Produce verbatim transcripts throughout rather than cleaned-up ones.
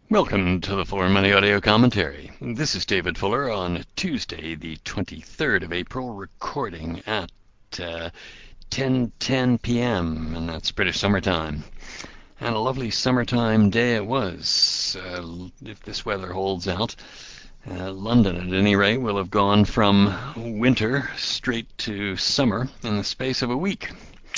Welcome to the Fuller Money Audio Commentary. This is David Fuller on Tuesday, the twenty-third of April, recording at uh, ten ten p m, and that's British summertime. And a lovely summertime day it was, uh, if this weather holds out. Uh, London, at any rate, will have gone from winter straight to summer in the space of a week.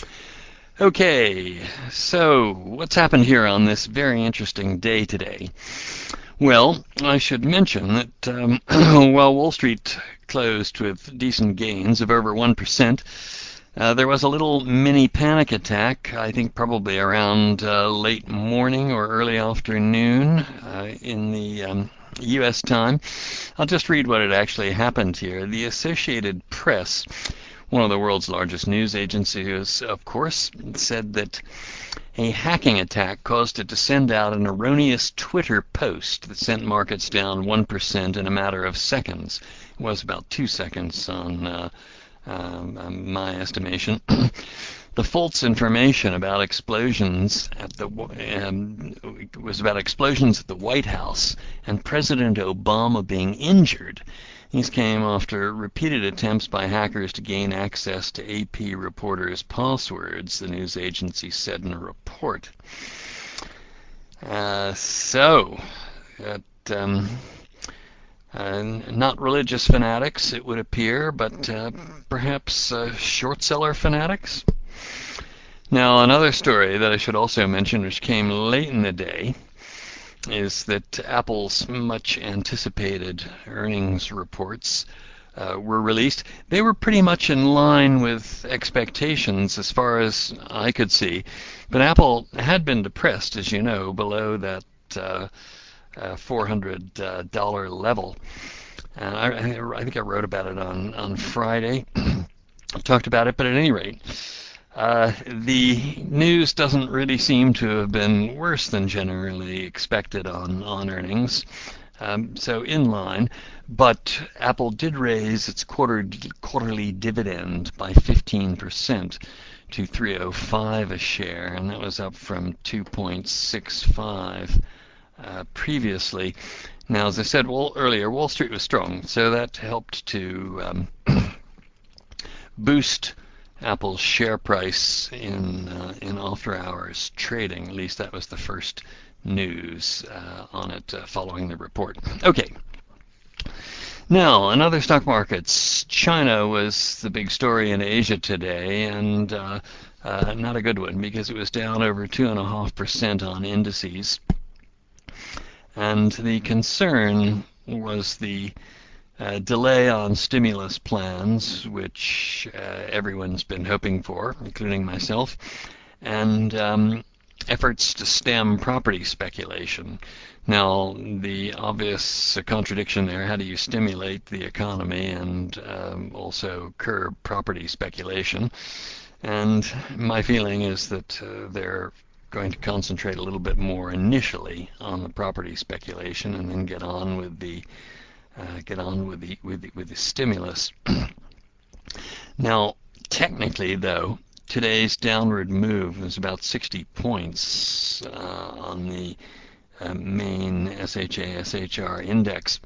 Okay, so what's happened here on this very interesting day today? Well, I should mention that um, while Wall Street closed with decent gains of over one percent, uh, there was a little mini panic attack, I think probably around uh, late morning or early afternoon uh, in the um, U S time. I'll just read what had actually happened here. The Associated Press, one of the world's largest news agencies, of course, said that a hacking attack caused it to send out an erroneous Twitter post that sent markets down one percent in a matter of seconds. It was about two seconds on uh, um, my estimation. The false information about explosions at the um, was about explosions at the White House and President Obama being injured. These came after repeated attempts by hackers to gain access to A P reporters' passwords, the news agency said in a report. Uh, so, that, um, uh, not religious fanatics, it would appear, but uh, perhaps uh, short seller fanatics? Now, another story that I should also mention, which came late in the day, is that Apple's much anticipated earnings reports uh, were released. They were pretty much in line with expectations as far as I could see, but Apple had been depressed, as you know, below that uh, uh, four hundred dollars level. And I, I think I wrote about it on, on Friday. Talked about it, but at any rate, Uh, the news doesn't really seem to have been worse than generally expected on, on earnings, um, so in line. But Apple did raise its quarter, quarterly dividend by fifteen percent to three oh five a share, and that was up from two point six five uh, previously. Now, as I said well, earlier, Wall Street was strong, so that helped to um, boost Apple's share price in uh, in after hours trading. At least that was the first news uh, on it uh, following the report. Okay. Now, in other stock markets, China was the big story in Asia today, and uh, uh, not a good one because it was down over two and a half percent on indices. And the concern was the Uh, delay on stimulus plans, which uh, everyone's been hoping for, including myself, and um, efforts to stem property speculation. Now, the obvious contradiction there, how do you stimulate the economy and um, also curb property speculation? And my feeling is that uh, they're going to concentrate a little bit more initially on the property speculation and then get on with the Uh, get on with the with the, with the stimulus. Now, technically, though, today's downward move was about sixty points uh, on the uh, main S H A S H R index,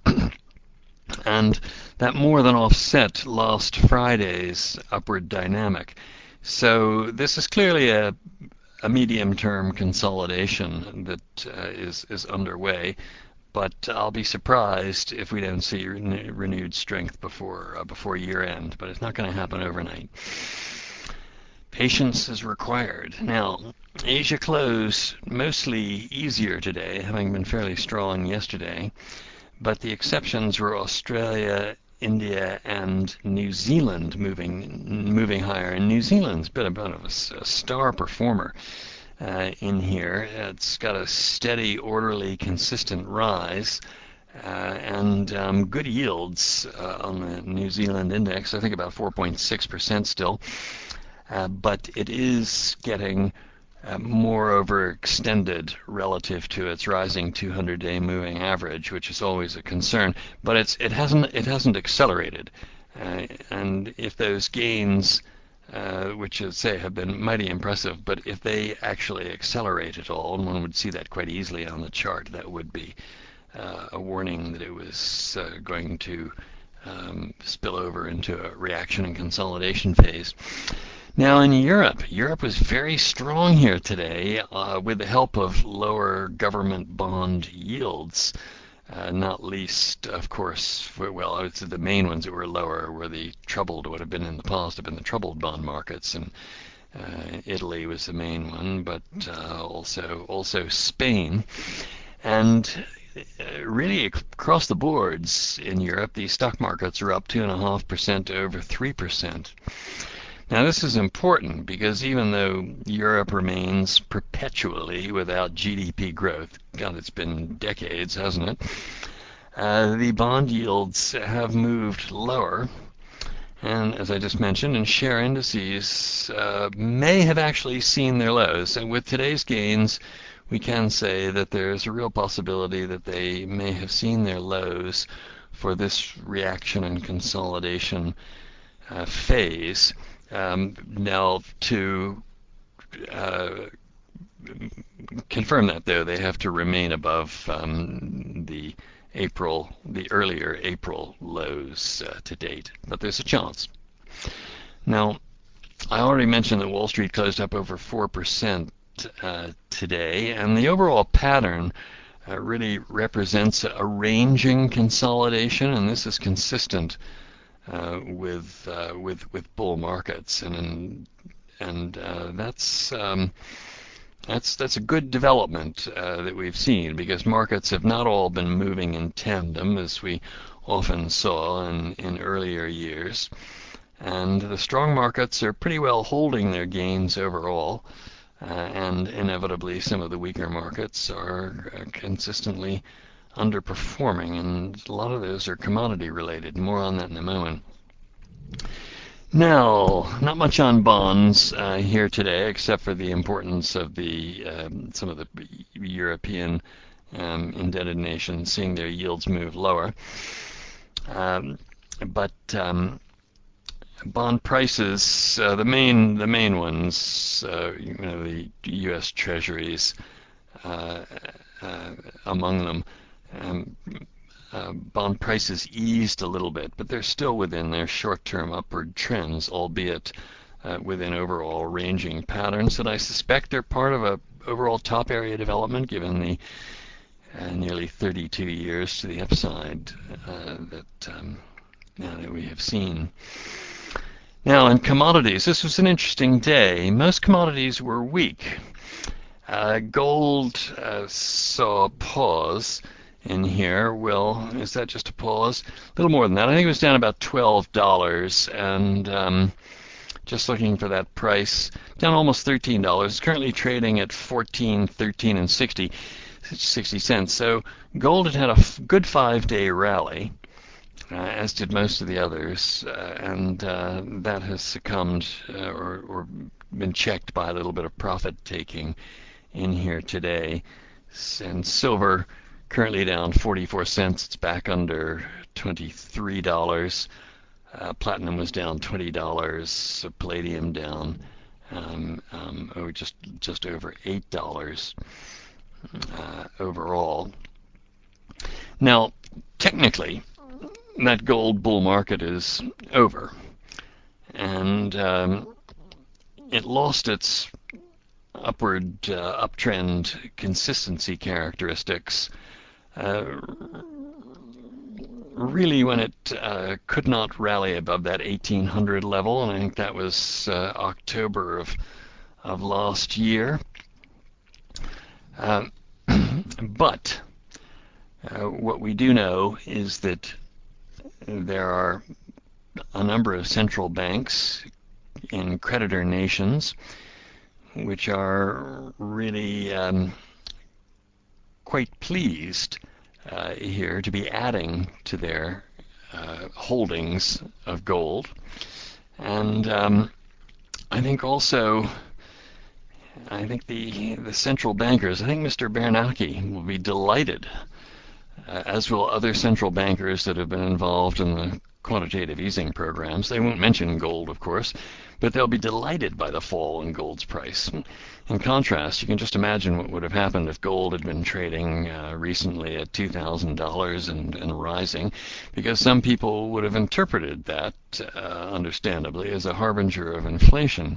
and that more than offset last Friday's upward dynamic. So this is clearly a a medium-term consolidation that uh, is is underway. But I'll be surprised if we don't see renewed strength before uh, before year end. But it's not going to happen overnight. Patience is required. Now, Asia closed mostly easier today, having been fairly strong yesterday. But the exceptions were Australia, India, and New Zealand moving moving higher. And New Zealand's been a bit of a, a star performer. Uh, in here. It's got a steady, orderly, consistent rise, uh, and um, good yields uh, on the New Zealand index. I think about four point six percent still, uh, but it is getting uh, more overextended relative to its rising two hundred day moving average, which is always a concern. But it's it hasn't it hasn't accelerated, uh, and if those gains uh, which, as I say, have been mighty impressive. But if they actually accelerate at all, and one would see that quite easily on the chart, that would be uh, a warning that it was uh, going to um, spill over into a reaction and consolidation phase. Now in Europe, Europe was very strong here today uh, with the help of lower government bond yields. Uh, not least, of course, for, well, I would say the main ones that were lower were the troubled, would have been in the past, have been the troubled bond markets, and uh, Italy was the main one, but uh, also also Spain. And uh, really across the boards in Europe, the stock markets are up two point five percent to over three percent. Now this is important because even though Europe remains perpetually without G D P growth, God, it's been decades, hasn't it? Uh, the bond yields have moved lower, and as I just mentioned, and share indices uh, may have actually seen their lows. And with today's gains, we can say that there's a real possibility that they may have seen their lows for this reaction and consolidation uh, phase. Um, now, to uh, confirm that, though, they have to remain above um, the April, the earlier April lows uh, to date, but there's a chance. Now, I already mentioned that Wall Street closed up over four percent uh, today, and the overall pattern uh, really represents a ranging consolidation, and this is consistent Uh, with uh, with with bull markets, and and uh, that's um, that's that's a good development uh, that we've seen, because markets have not all been moving in tandem as we often saw in, in earlier years, and the strong markets are pretty well holding their gains overall, uh, and inevitably some of the weaker markets are uh, consistently underperforming, and a lot of those are commodity related. More on that in a moment. Now, not much on bonds uh, here today, except for the importance of the um, some of the European um, indebted nations seeing their yields move lower. Um, but um, bond prices, uh, the main the main ones, uh, you know, the U S Treasuries uh, uh, among them. Um, uh, bond prices eased a little bit, but they're still within their short-term upward trends, albeit uh, within overall ranging patterns that I suspect are part of a overall top area development, given the uh, nearly thirty-two years to the upside uh, that um, now that we have seen. Now, in commodities, this was an interesting day. Most commodities were weak. Uh, gold uh, saw a pause in here. Well, is that just a pause? A little more than that. I think it was down about twelve dollars, and um, just looking for that price, down almost thirteen dollars. It's currently trading at fourteen, thirteen, and sixty, sixty cents. So gold had had a f- good five-day rally, uh, as did most of the others, uh, and uh, that has succumbed uh, or, or been checked by a little bit of profit taking in here today. And silver currently down forty-four cents. It's back under twenty-three dollars. Uh, platinum was down twenty dollars. So palladium down um, um, oh, just just over eight dollars uh, overall. Now, technically, that gold bull market is over, and um, it lost its upward uh, uptrend consistency characteristics uh, really when it uh, could not rally above that eighteen hundred level, and I think that was uh, October of of last year. Uh, but uh, what we do know is that there are a number of central banks in creditor nations which are really um, quite pleased uh, here to be adding to their uh, holdings of gold. And um, I think also, I think the the central bankers, I think Mister Bernanke will be delighted, uh, as will other central bankers that have been involved in the quantitative easing programs. They won't mention gold, of course, but they'll be delighted by the fall in gold's price. In contrast, you can just imagine what would have happened if gold had been trading uh, recently at two thousand dollars and, and rising, because some people would have interpreted that, uh, understandably, as a harbinger of inflation.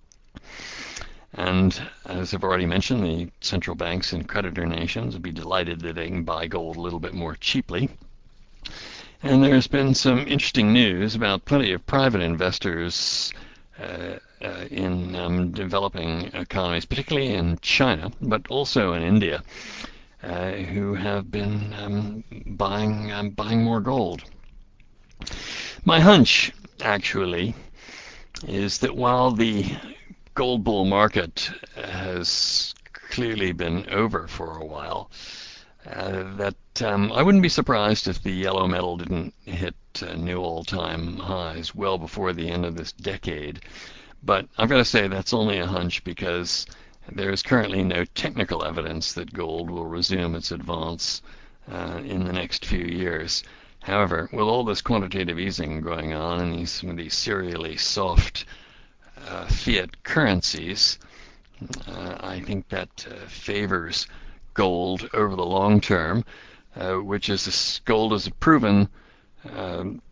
And as I've already mentioned, the central banks and creditor nations would be delighted that they can buy gold a little bit more cheaply. And there's been some interesting news about plenty of private investors uh, uh, in um, developing economies, particularly in China, but also in India, uh, who have been um, buying um, buying more gold. My hunch, actually, is that while the gold bull market has clearly been over for a while, uh, that um, I wouldn't be surprised if the yellow metal didn't hit uh, new all-time highs well before the end of this decade. But I've got to say that's only a hunch, because there is currently no technical evidence that gold will resume its advance uh, in the next few years. However, with all this quantitative easing going on and these, some of these serially soft uh, fiat currencies, uh, I think that uh, favors gold over the long term, uh, which is a, gold is a proven um,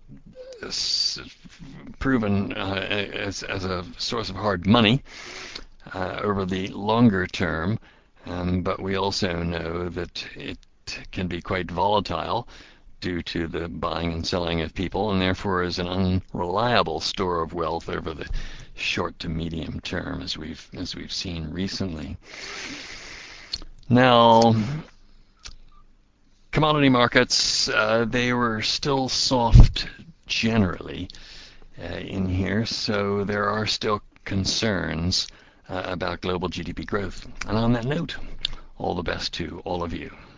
proven uh, as, as a source of hard money uh, over the longer term, um, but we also know that it can be quite volatile due to the buying and selling of people, and therefore is an unreliable store of wealth over the short to medium term, as we've as we've seen recently. Now, commodity markets, uh, they were still soft generally uh, in here, so there are still concerns uh, about global G D P growth. And on that note, all the best to all of you.